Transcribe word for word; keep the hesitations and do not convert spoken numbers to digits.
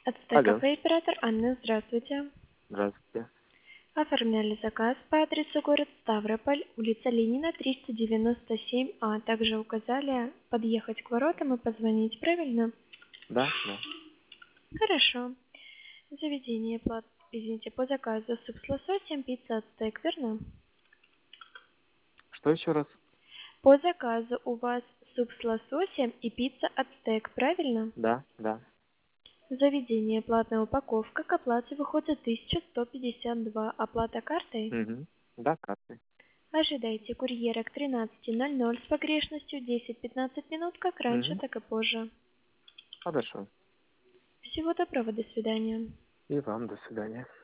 Ацтек Алло, кафе оператор Анна, здравствуйте. здравствуйте. Оформляли заказ по адресу город Ставрополь, улица Ленина, триста девяносто семь А. Также указали подъехать к воротам и позвонить, правильно? Да, да. Хорошо. Заведение плат, извините, по заказу суп с лососем, пицца Ацтек, верно? Что еще раз? По заказу у вас суп с лососем и пицца Ацтек, правильно? Да, да. Заведение платная упаковка, к оплате выходит тысяча сто пятьдесят два. Оплата картой? Угу. Да, карты. Ожидайте курьера к тринадцати ноль ноль с погрешностью десять-пятнадцать минут, как раньше, Угу. так и позже. Хорошо. Всего доброго, до свидания. И вам до свидания.